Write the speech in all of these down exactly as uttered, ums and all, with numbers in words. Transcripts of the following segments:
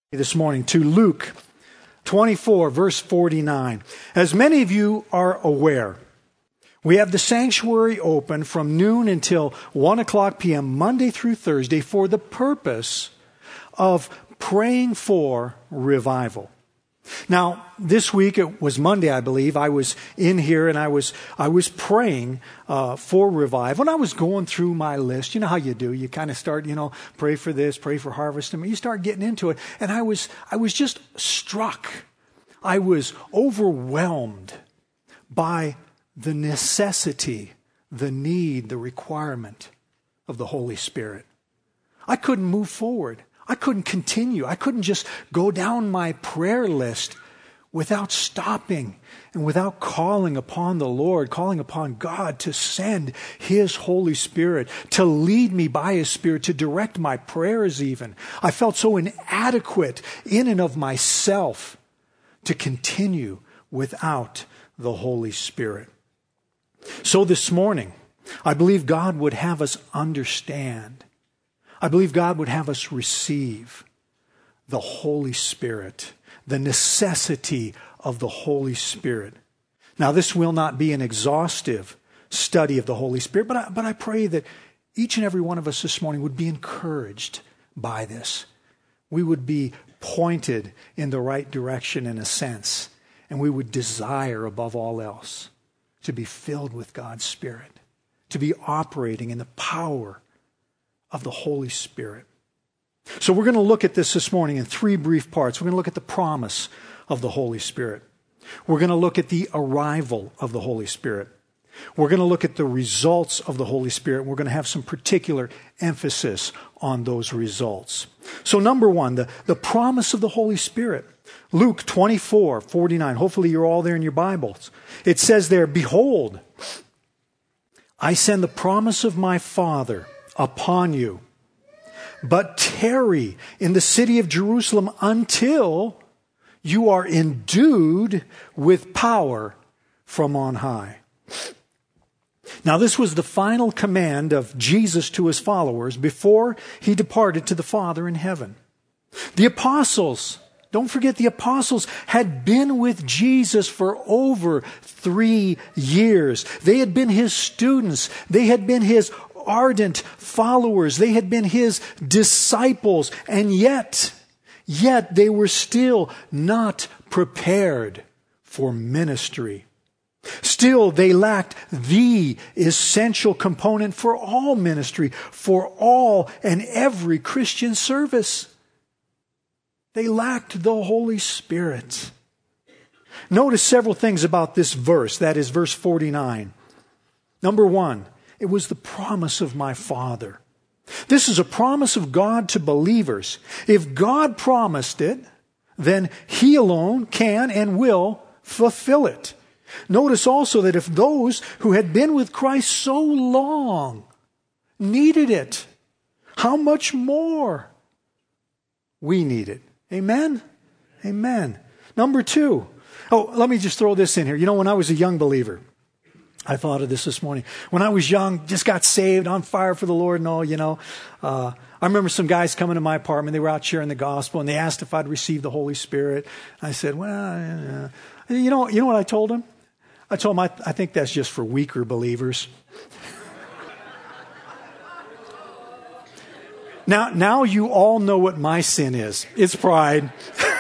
This morning to Luke twenty-four, verse forty-nine. As many of you are aware, we have the sanctuary open from noon until one o'clock p.m. Monday through Thursday for the purpose of praying for revival. Now, this week, it was Monday, I believe, I was in here and I was I was praying uh, for revival. And I was going through my list. You know how you do. You kind of start, you know, pray for this, pray for harvest. I mean, you start getting into it. And I was I was just struck. I was overwhelmed by the necessity, the need, the requirement of the Holy Spirit. I couldn't move forward. I couldn't continue. I couldn't just go down my prayer list without stopping and without calling upon the Lord, calling upon God to send His Holy Spirit, to lead me by His Spirit, to direct my prayers even. I felt so inadequate in and of myself to continue without the Holy Spirit. So this morning, I believe God would have us understand. I believe God would have us receive the Holy Spirit, the necessity of the Holy Spirit. Now, this will not be an exhaustive study of the Holy Spirit, but I, but I pray that each and every one of us this morning would be encouraged by this. We would be pointed in the right direction in a sense, and we would desire above all else to be filled with God's Spirit, to be operating in the power of the Holy Spirit. So we're going to look at this this morning in three brief parts. We're going to look at the promise of the Holy Spirit. We're going to look at the arrival of the Holy Spirit. We're going to look at the results of the Holy Spirit. We're going to have some particular emphasis on those results. So number one, the, the promise of the Holy Spirit. Luke twenty-four, forty-nine. Hopefully you're all there in your Bibles. It says there, "Behold, I send the promise of my Father upon you. But tarry in the city of Jerusalem until you are endued with power from on high." Now, this was the final command of Jesus to His followers before He departed to the Father in heaven. The apostles, don't forget the apostles, had been with Jesus for over three years. They had been His students. They had been His ardent followers. They had been His disciples, and yet, yet they were still not prepared for ministry. Still, they lacked the essential component for all ministry, for all and every Christian service. They lacked the Holy Spirit. Notice several things about this verse, that is verse forty-nine. Number one, it was the promise of my Father. This is a promise of God to believers. If God promised it, then He alone can and will fulfill it. Notice also that if those who had been with Christ so long needed it, how much more we need it. Amen? Amen. Number two. Oh, let me just throw this in here. You know, when I was a young believer, I thought of this this morning. When I was young, just got saved, on fire for the Lord and all, you know. Uh, I remember some guys coming to my apartment. They were out sharing the gospel, and they asked if I'd received the Holy Spirit. I said, well, uh, you know, you know what I told them? I told them, I, I think that's just for weaker believers. now, now you all know what my sin is. It's pride.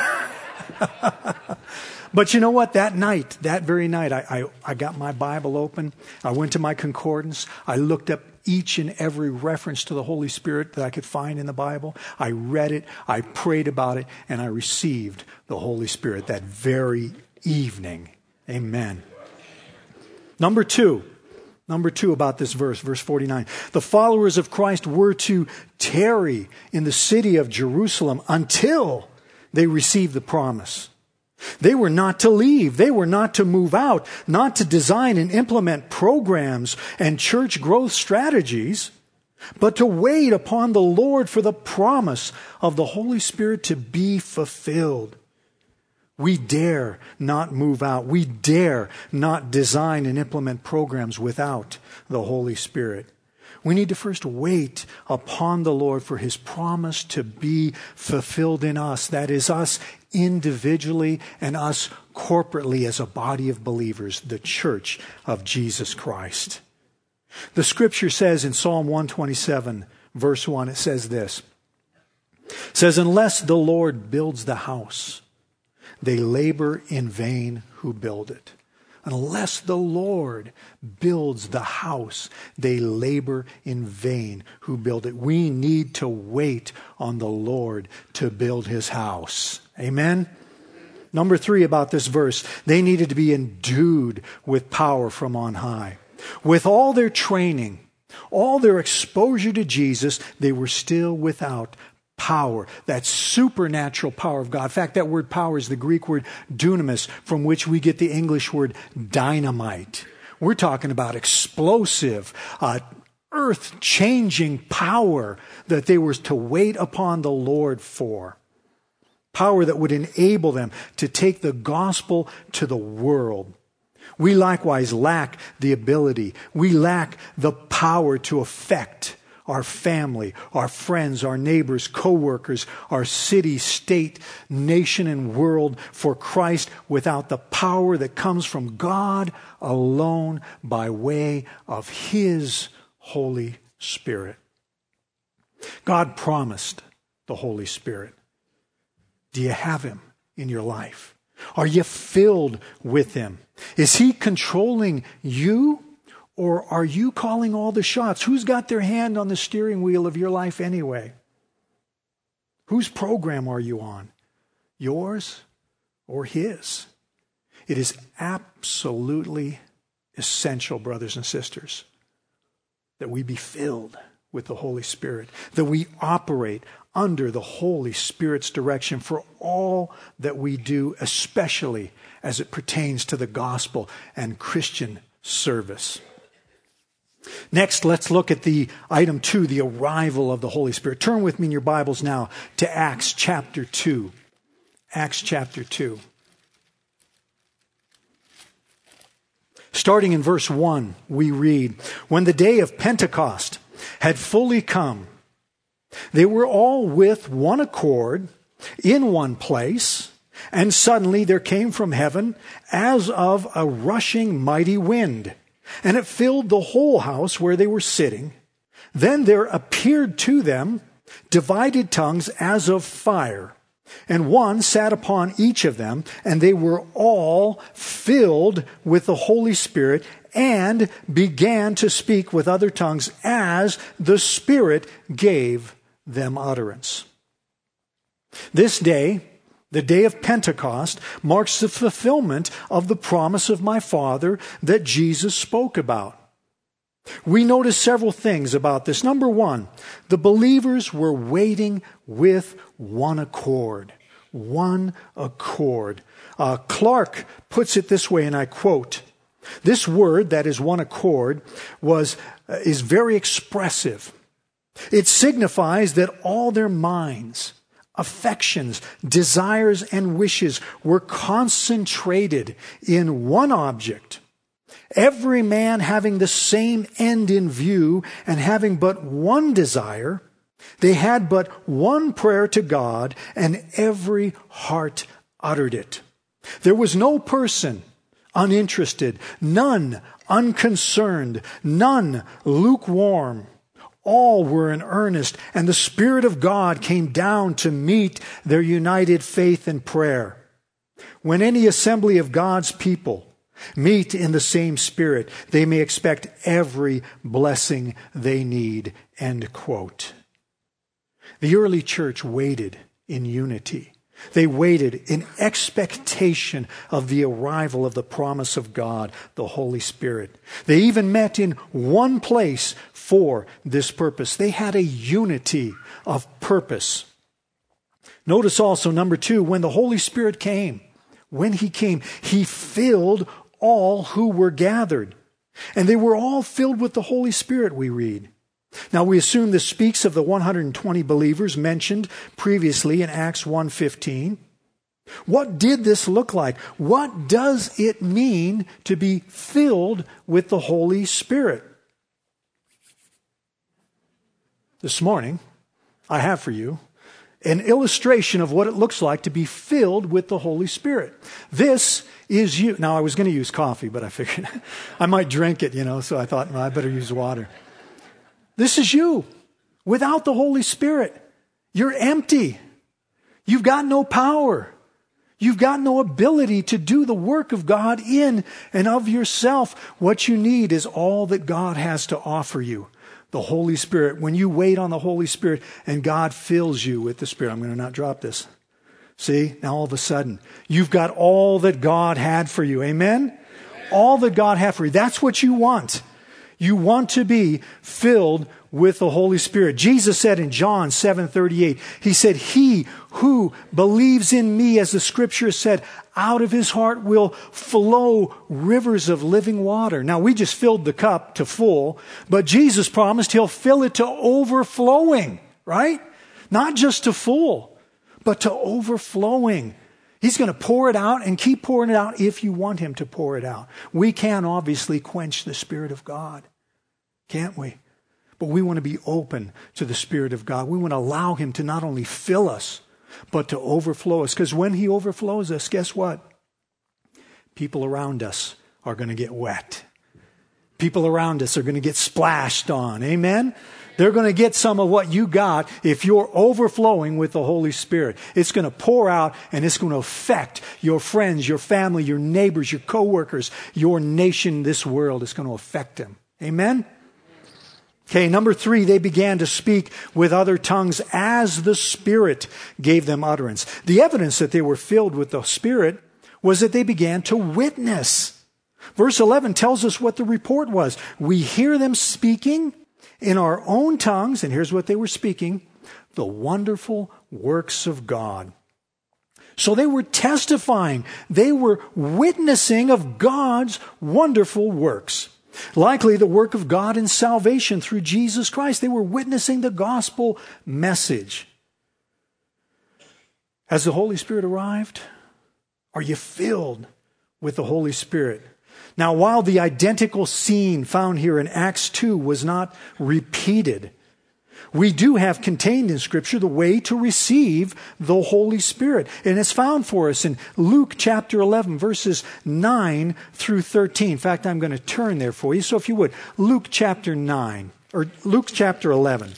But you know what? That night, that very night, I, I, I got my Bible open. I went to my concordance. I looked up each and every reference to the Holy Spirit that I could find in the Bible. I read it. I prayed about it. And I received the Holy Spirit that very evening. Amen. Number two. Number two about this verse, verse forty-nine. The followers of Christ were to tarry in the city of Jerusalem until they received the promise. They were not to leave. They were not to move out, not to design and implement programs and church growth strategies, but to wait upon the Lord for the promise of the Holy Spirit to be fulfilled. We dare not move out. We dare not design and implement programs without the Holy Spirit. We need to first wait upon the Lord for His promise to be fulfilled in us. That is, us individually and us corporately as a body of believers, the church of Jesus Christ. The scripture says in Psalm one twenty-seven, verse one, it says this. It says, unless the Lord builds the house, they labor in vain who build it. Unless the Lord builds the house, they labor in vain who build it. We need to wait on the Lord to build His house. Amen? Number three about this verse, they needed to be endued with power from on high. With all their training, all their exposure to Jesus, they were still without power, that supernatural power of God. In fact, that word power is the Greek word dunamis, from which we get the English word dynamite. We're talking about explosive, uh, earth-changing power that they were to wait upon the Lord for. Power that would enable them to take the gospel to the world. We likewise lack the ability. We lack the power to affect our family, our friends, our neighbors, co-workers, our city, state, nation, and world for Christ without the power that comes from God alone by way of His Holy Spirit. God promised the Holy Spirit. Do you have Him in your life? Are you filled with Him? Is He controlling you? Or are you calling all the shots? Who's got their hand on the steering wheel of your life anyway? Whose program are you on? Yours or His? It is absolutely essential, brothers and sisters, that we be filled with the Holy Spirit, that we operate under the Holy Spirit's direction for all that we do, especially as it pertains to the gospel and Christian service. Next, let's look at the item two, the arrival of the Holy Spirit. Turn with me in your Bibles now to Acts chapter two. Acts chapter two. Starting in verse one, we read, when the day of Pentecost had fully come, they were all with one accord in one place, and suddenly there came from heaven as of a rushing mighty wind, and it filled the whole house where they were sitting. Then there appeared to them divided tongues as of fire, and one sat upon each of them, and they were all filled with the Holy Spirit and began to speak with other tongues as the Spirit gave them utterance. This day, the day of Pentecost, marks the fulfillment of the promise of my Father that Jesus spoke about. We notice several things about this. Number one, the believers were waiting with one accord. One accord. Uh, Clark puts it this way, and I quote, this word, that is one accord, was uh, is very expressive. It signifies that all their minds, affections, desires, and wishes were concentrated in one object. Every man having the same end in view and having but one desire, they had but one prayer to God, and every heart uttered it. There was no person uninterested, none unconcerned, none lukewarm. All were in earnest, and the Spirit of God came down to meet their united faith and prayer. When any assembly of God's people meet in the same Spirit, they may expect every blessing they need. End quote. The early church waited in unity. They waited in expectation of the arrival of the promise of God, the Holy Spirit. They even met in one place for this purpose. They had a unity of purpose. Notice also, number two, when the Holy Spirit came, when He came, He filled all who were gathered. And they were all filled with the Holy Spirit, we read. Now, we assume this speaks of the one hundred twenty believers mentioned previously in Acts one fifteen. What did this look like? What does it mean to be filled with the Holy Spirit? this morning, I have for you an illustration of what it looks like to be filled with the Holy Spirit. This is you. Now, I was going to use coffee, but I figured I might drink it, you know, so I thought, well, I better use water. This is you. Without the Holy Spirit, you're empty. You've got no power. You've got no ability to do the work of God in and of yourself. What you need is all that God has to offer you. The Holy Spirit. When you wait on the Holy Spirit and God fills you with the Spirit. I'm going to not drop this. See, now all of a sudden, you've got all that God had for you. Amen? All that God had for you. That's what you want. You want to be filled with the Holy Spirit. Jesus said in John seven thirty-eight, he said, he who believes in me, as the scripture said, out of his heart will flow rivers of living water. Now, we just filled the cup to full, but Jesus promised he'll fill it to overflowing, right? Not just to full, but to overflowing. He's going to pour it out and keep pouring it out if you want him to pour it out. We can obviously quench the Spirit of God, can't we? But we want to be open to the Spirit of God. We want to allow him to not only fill us, but to overflow us. Because when he overflows us, guess what? People around us are going to get wet. People around us are going to get splashed on. Amen? They're going to get some of what you got if you're overflowing with the Holy Spirit. It's going to pour out and it's going to affect your friends, your family, your neighbors, your coworkers, your nation, this world. It's going to affect them. Amen? Okay, number three, they began to speak with other tongues as the Spirit gave them utterance. The evidence that they were filled with the Spirit was that they began to witness. Verse eleven tells us what the report was. We hear them speaking in our own tongues, and here's what they were speaking, the wonderful works of God. So they were testifying. They were witnessing of God's wonderful works. Likely the work of God in salvation through Jesus Christ. They were witnessing the gospel message. Has the Holy Spirit arrived? Are you filled with the Holy Spirit? Now, while the identical scene found here in Acts two was not repeated, we do have contained in Scripture the way to receive the Holy Spirit. And it's found for us in Luke chapter eleven, verses nine through thirteen. In fact, I'm going to turn there for you. So if you would, Luke chapter nine, or Luke chapter eleven.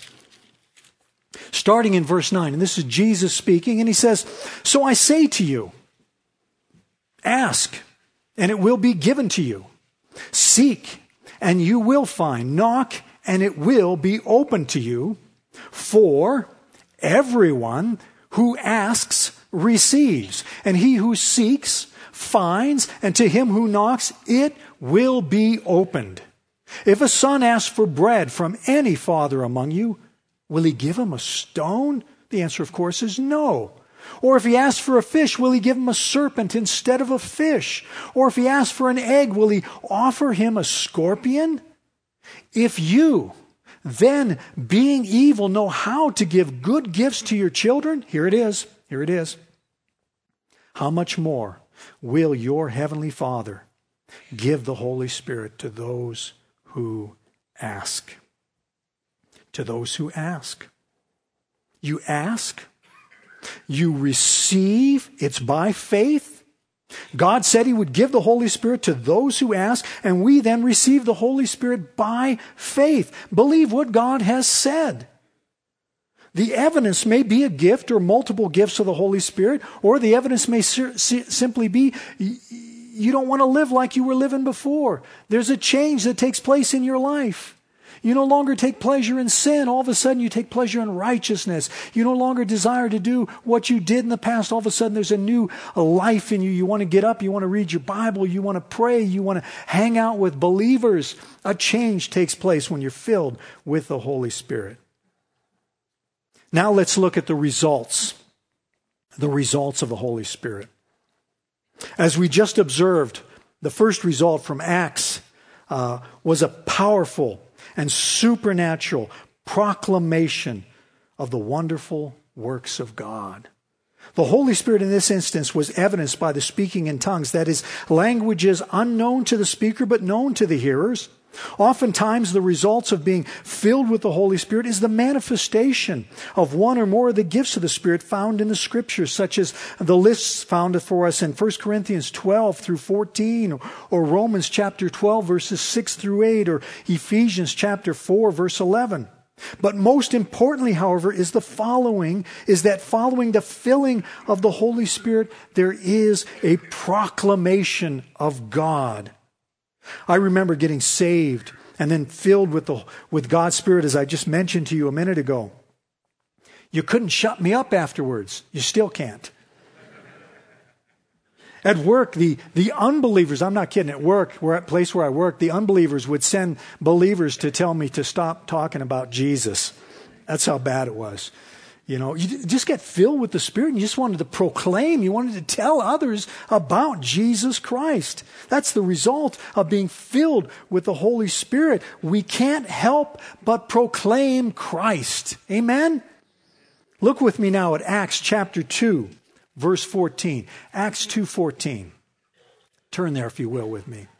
Starting in verse nine, and this is Jesus speaking, and he says, so I say to you, ask, and it will be given to you. Seek, and you will find. Knock, and it will be open to you. For everyone who asks receives, and he who seeks finds, and to him who knocks it will be opened. If a son asks for bread from any father among you, will he give him a stone? The answer, of course, is no. Or if he asks for a fish, will he give him a serpent instead of a fish? Or if he asks for an egg, will he offer him a scorpion? If you, then, being evil, know how to give good gifts to your children, here it is, here it is. How much more will your heavenly Father give the Holy Spirit to those who ask? To those who ask. You ask, you receive, it's by faith. God said he would give the Holy Spirit to those who ask, and we then receive the Holy Spirit by faith. Believe what God has said. The evidence may be a gift or multiple gifts of the Holy Spirit, or the evidence may simply be you don't want to live like you were living before. There's a change that takes place in your life. You no longer take pleasure in sin. All of a sudden you take pleasure in righteousness. You no longer desire to do what you did in the past. All of a sudden there's a new life in you. You want to get up. You want to read your Bible. You want to pray. You want to hang out with believers. A change takes place when you're filled with the Holy Spirit. Now let's look at the results. The results of the Holy Spirit. As we just observed, the first result from Acts uh, was a powerful and supernatural proclamation of the wonderful works of God. The Holy Spirit in this instance was evidenced by the speaking in tongues, that is, languages unknown to the speaker but known to the hearers. Oftentimes, the results of being filled with the Holy Spirit is the manifestation of one or more of the gifts of the Spirit found in the Scriptures, such as the lists found for us in First Corinthians twelve through fourteen, or Romans chapter twelve, verses six through eight, or Ephesians chapter four, verse eleven. But most importantly, however, is the following, is that following the filling of the Holy Spirit, there is a proclamation of God. I remember getting saved and then filled with the with God's Spirit, as I just mentioned to you a minute ago. You couldn't shut me up afterwards. You still can't. At work, the, the unbelievers, I'm not kidding, at work, where at place where I work, the unbelievers would send believers to tell me to stop talking about Jesus. That's how bad it was. You know, you just get filled with the Spirit and you just wanted to proclaim, you wanted to tell others about Jesus Christ. That's the result of being filled with the Holy Spirit. We can't help but proclaim Christ. Amen? Look with me now at Acts chapter two, verse fourteen. Acts two fourteen. Turn there, if you will, with me.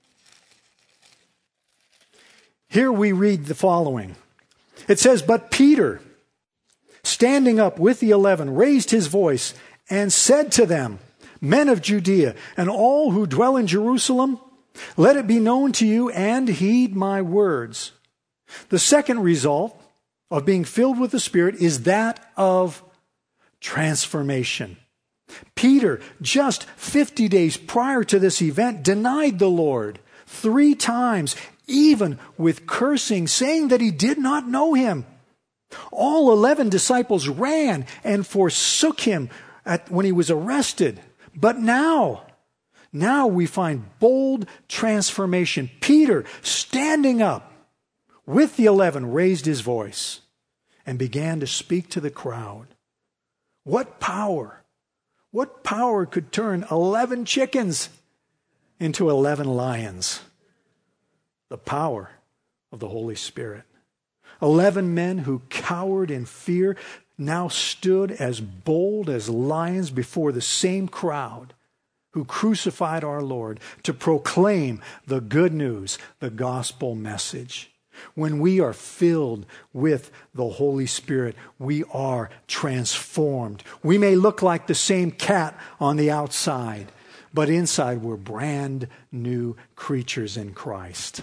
Here we read the following. It says, "But Peter, standing up with the eleven, raised his voice and said to them, 'Men of Judea, and all who dwell in Jerusalem, let it be known to you and heed my words.'" The second result of being filled with the Spirit is that of transformation. Peter, just fifty days prior to this event, denied the Lord three times, even with cursing, saying that he did not know him. All eleven disciples ran and forsook him at, when he was arrested. But now, now we find bold transformation. Peter, standing up with the eleven, raised his voice and began to speak to the crowd. What power, what power could turn eleven chickens into eleven lions? The power of the Holy Spirit. Eleven men who cowered in fear now stood as bold as lions before the same crowd who crucified our Lord to proclaim the good news, the gospel message. When we are filled with the Holy Spirit, we are transformed. We may look like the same cat on the outside, but inside we're brand new creatures in Christ.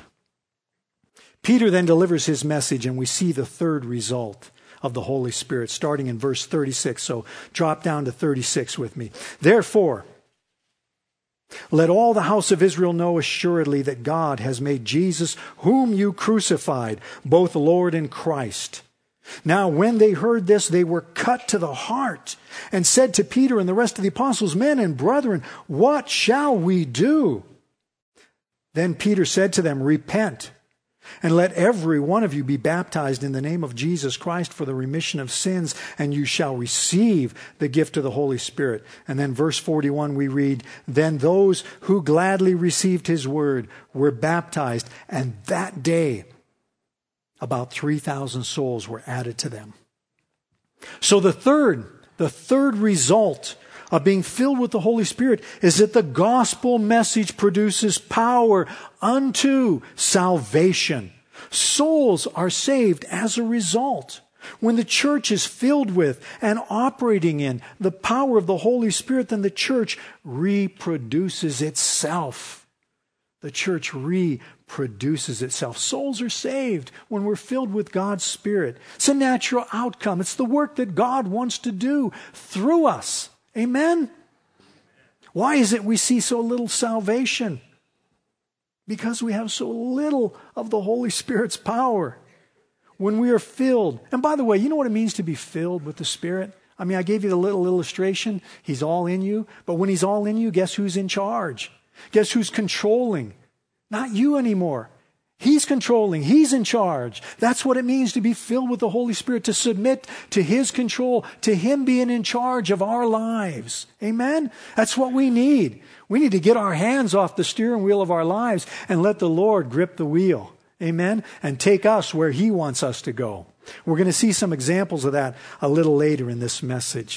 Peter then delivers his message, and we see the third result of the Holy Spirit, starting in verse thirty-six. So drop down to thirty-six with me. "Therefore, let all the house of Israel know assuredly that God has made Jesus, whom you crucified, both Lord and Christ." Now, when they heard this, they were cut to the heart and said to Peter and the rest of the apostles, "Men and brethren, what shall we do?" Then Peter said to them, "Repent, and let every one of you be baptized in the name of Jesus Christ for the remission of sins, and you shall receive the gift of the Holy Spirit." And then verse forty-one we read, "Then those who gladly received his word were baptized, and that day about three thousand souls were added to them." So the third, the third result of being filled with the Holy Spirit is that the gospel message produces power unto salvation. Souls are saved as a result. When the church is filled with and operating in the power of the Holy Spirit, then the church reproduces itself. The church reproduces itself. Souls are saved when we're filled with God's Spirit. It's a natural outcome. It's the work that God wants to do through us. Amen? Why is it we see so little salvation? Because we have so little of the Holy Spirit's power. When we are filled, and by the way, you know what it means to be filled with the Spirit? I mean, I gave you the little illustration. He's all in you. But when he's all in you, guess who's in charge? Guess who's controlling? Not you anymore. He's controlling. He's in charge. That's what it means to be filled with the Holy Spirit, to submit to his control, to him being in charge of our lives. Amen? That's what we need. We need to get our hands off the steering wheel of our lives and let the Lord grip the wheel. Amen? And take us where he wants us to go. We're going to see some examples of that a little later in this message.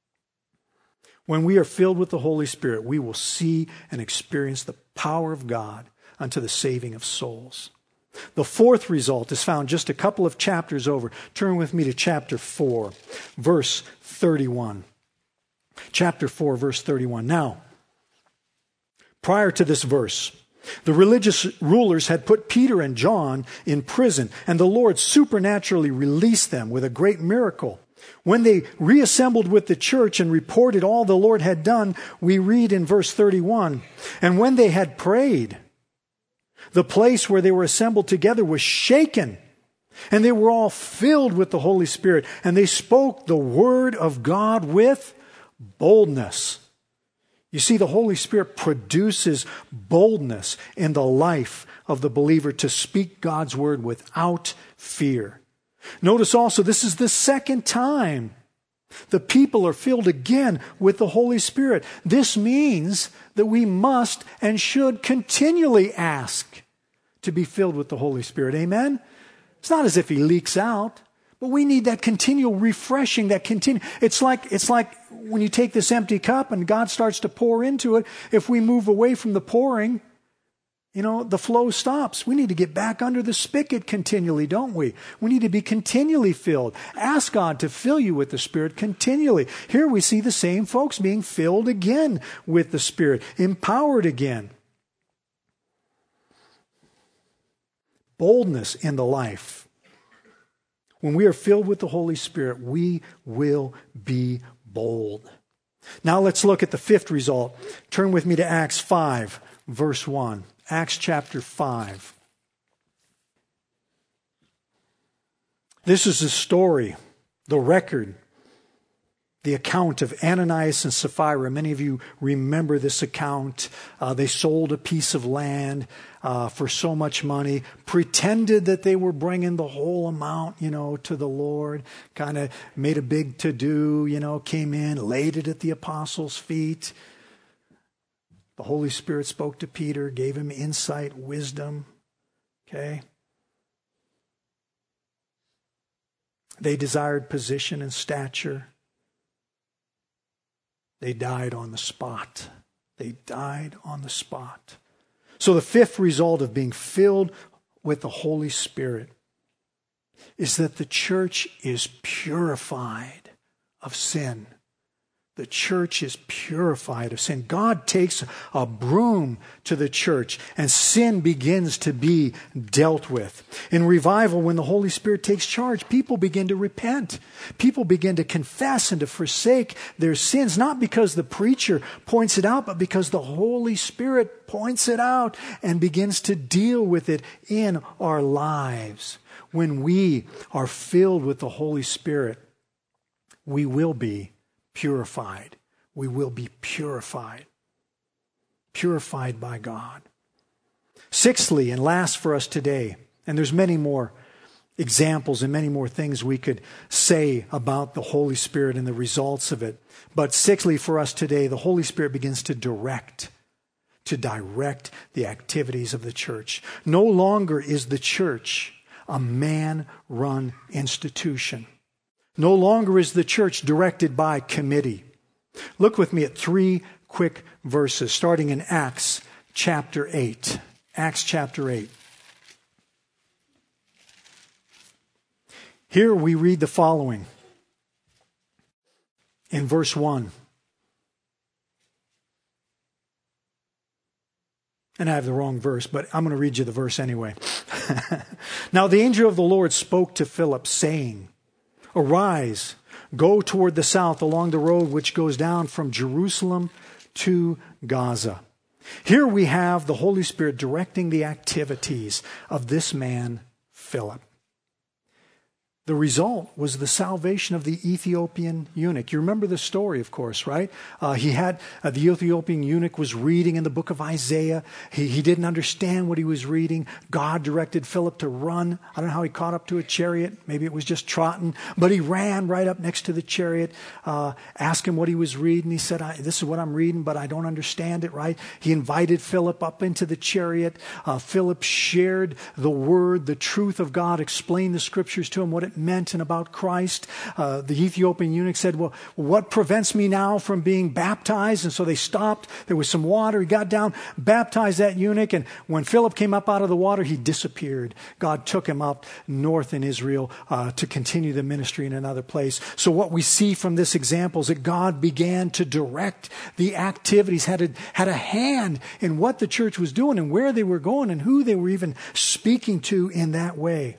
When we are filled with the Holy Spirit, we will see and experience the power of God unto the saving of souls. The fourth result is found just a couple of chapters over. Turn with me to chapter four, verse thirty-one. Chapter four, verse thirty-one. Now, prior to this verse, the religious rulers had put Peter and John in prison, and the Lord supernaturally released them with a great miracle. When they reassembled with the church and reported all the Lord had done, we read in verse thirty-one, and when they had prayed, the place where they were assembled together was shaken, and they were all filled with the Holy Spirit, and they spoke the word of God with boldness. You see, the Holy Spirit produces boldness in the life of the believer to speak God's word without fear. Notice also, this is the second time the people are filled again with the Holy Spirit. This means that we must and should continually ask to be filled with the Holy Spirit. Amen? It's not as if He leaks out, but we need that continual refreshing, that continue. It's like, it's like when you take this empty cup and God starts to pour into it. If we move away from the pouring, you know, the flow stops. We need to get back under the spigot continually, don't we? We need to be continually filled. Ask God to fill you with the Spirit continually. Here we see the same folks being filled again with the Spirit, empowered again. Boldness in the life. When we are filled with the Holy Spirit, we will be bold. Now let's look at the fifth result. Turn with me to Acts five, verse one. Acts chapter five. This is the story, the record, the account of Ananias and Sapphira. Many of you remember this account. Uh, they sold a piece of land uh, for so much money, pretended that they were bringing the whole amount, you know, to the Lord, kind of made a big to-do, you know, came in, laid it at the apostles' feet. The Holy Spirit spoke to Peter, gave him insight, wisdom. Okay? They desired position and stature. They died on the spot. They died on the spot. So the fifth result of being filled with the Holy Spirit is that the church is purified of sin. The church is purified of sin. God takes a broom to the church and sin begins to be dealt with. In revival, when the Holy Spirit takes charge, people begin to repent. People begin to confess and to forsake their sins, not because the preacher points it out, but because the Holy Spirit points it out and begins to deal with it in our lives. When we are filled with the Holy Spirit, we will be purified. We will be purified. Purified by God. Sixthly, and last for us today, and there's many more examples and many more things we could say about the Holy Spirit and the results of it. But sixthly for us today, the Holy Spirit begins to direct, to direct the activities of the church. No longer is the church a man-run institution. No longer is the church directed by committee. Look with me at three quick verses, starting in Acts chapter eight. Acts chapter eight. Here we read the following in verse one. And I have the wrong verse, but I'm going to read you the verse anyway. Now the angel of the Lord spoke to Philip, saying, Arise, go toward the south along the road which goes down from Jerusalem to Gaza. Here we have the Holy Spirit directing the activities of this man, Philip. The result was the salvation of the Ethiopian eunuch. You remember the story, of course, right? Uh, he had uh, the Ethiopian eunuch was reading in the book of Isaiah. He, he didn't understand what he was reading. God directed Philip to run. I don't know how he caught up to a chariot. Maybe it was just trotting, but he ran right up next to the chariot. Uh, asked him what he was reading. He said, I, "This is what I'm reading, but I don't understand it." Right? He invited Philip up into the chariot. Uh, Philip shared the word, the truth of God, explained the scriptures to him, what it meant and about Christ. Uh, the Ethiopian eunuch said, well, what prevents me now from being baptized? And so they stopped. There was some water. He got down, baptized that eunuch. And when Philip came up out of the water, he disappeared. God took him up north in Israel uh, to continue the ministry in another place. So what we see from this example is that God began to direct the activities, had a, had a hand in what the church was doing and where they were going and who they were even speaking to in that way.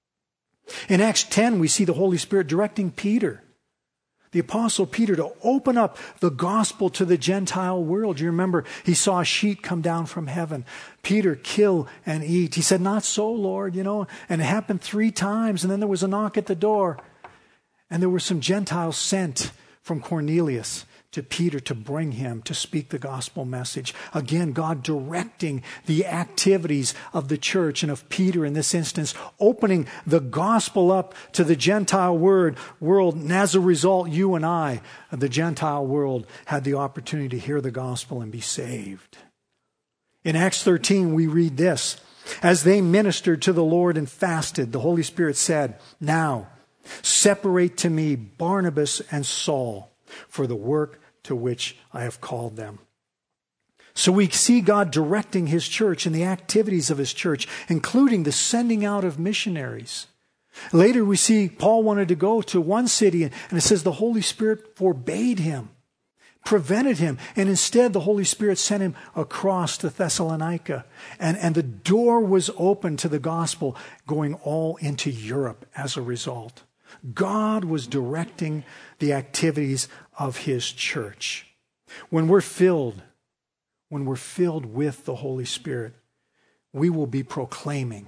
In Acts ten, we see the Holy Spirit directing Peter, the Apostle Peter, to open up the gospel to the Gentile world. You remember, he saw a sheet come down from heaven. Peter, kill and eat. He said, not so, Lord, you know. And it happened three times, and then there was a knock at the door. And there were some Gentiles sent from Cornelius to Peter to bring him to speak the gospel message. Again, God directing the activities of the church and of Peter in this instance, opening the gospel up to the Gentile word, world. And as a result, you and I, the Gentile world, had the opportunity to hear the gospel and be saved. In Acts thirteen, we read this. As they ministered to the Lord and fasted, the Holy Spirit said, now, separate to me Barnabas and Saul for the work to which I have called them. So we see God directing his church and the activities of his church, including the sending out of missionaries. Later we see Paul wanted to go to one city, and it says the Holy Spirit forbade him, prevented him, and instead the Holy Spirit sent him across to Thessalonica. And, and the door was open to the gospel going all into Europe as a result. God was directing the activities of his church. When we're filled, when we're filled with the Holy Spirit, we will be proclaiming.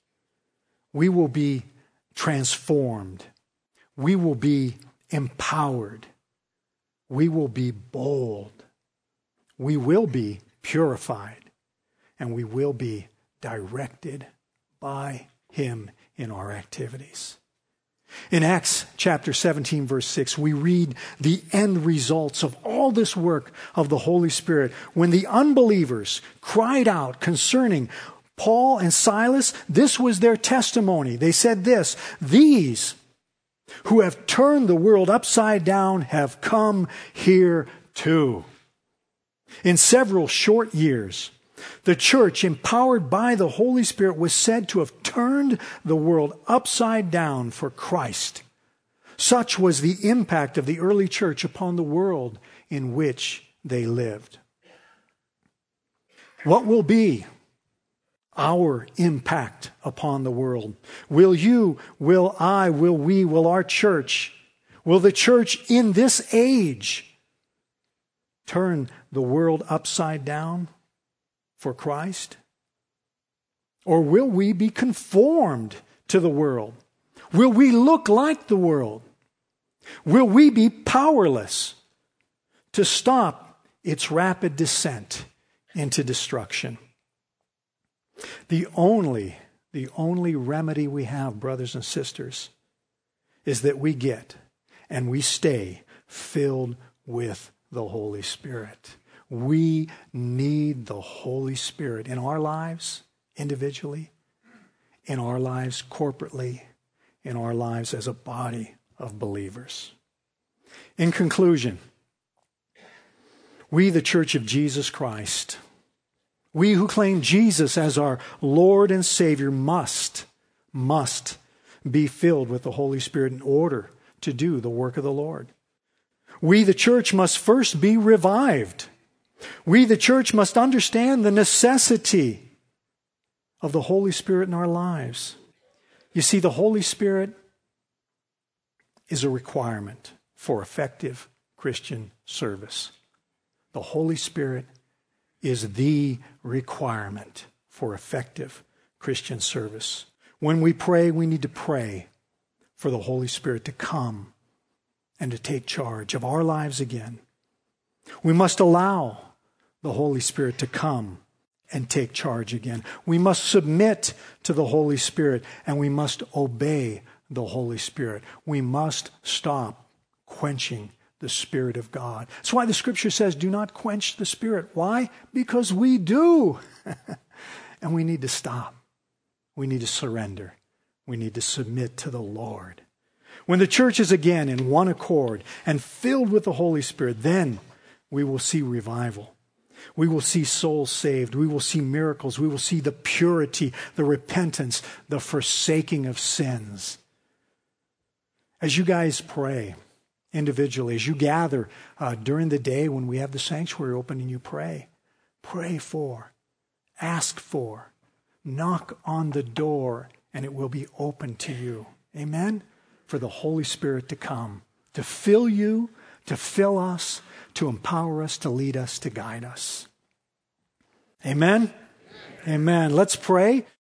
We will be transformed. We will be empowered. We will be bold. We will be purified. And we will be directed by him in our activities. In Acts chapter seventeen, verse six, we read the end results of all this work of the Holy Spirit when the unbelievers cried out concerning Paul and Silas. This was their testimony. They said this, these who have turned the world upside down have come here too. In several short years, the church, empowered by the Holy Spirit, was said to have turned the world upside down for Christ. Such was the impact of the early church upon the world in which they lived. What will be our impact upon the world? Will you, will I, will we, will our church, will the church in this age turn the world upside down for Christ? Or will we be conformed to the world? Will we look like the world? Will we be powerless to stop its rapid descent into destruction? The only, the only remedy we have, brothers and sisters, is that we get and we stay filled with the Holy Spirit. We need the Holy Spirit in our lives, individually, in our lives corporately, in our lives as a body of believers. In conclusion, we, the Church of Jesus Christ, we who claim Jesus as our Lord and Savior must, must be filled with the Holy Spirit in order to do the work of the Lord. We, the church, must first be revived. We, the church, must understand the necessity of the Holy Spirit in our lives. You see, the Holy Spirit is a requirement for effective Christian service. The Holy Spirit is the requirement for effective Christian service. When we pray, we need to pray for the Holy Spirit to come and to take charge of our lives again. We must allow the Holy Spirit to come and take charge again. We must submit to the Holy Spirit, and we must obey the Holy Spirit. We must stop quenching the Spirit of God. That's why the Scripture says, do not quench the Spirit. Why? Because we do. And we need to stop. We need to surrender. We need to submit to the Lord. When the church is again in one accord and filled with the Holy Spirit, then we will see revival. We will see souls saved. We will see miracles. We will see the purity, the repentance, the forsaking of sins. As you guys pray individually, as you gather uh, during the day when we have the sanctuary open and you pray, pray for, ask for, knock on the door, and it will be open to you. Amen? For the Holy Spirit to come, to fill you, to fill us, to empower us, to lead us, to guide us. Amen? Amen. Let's pray.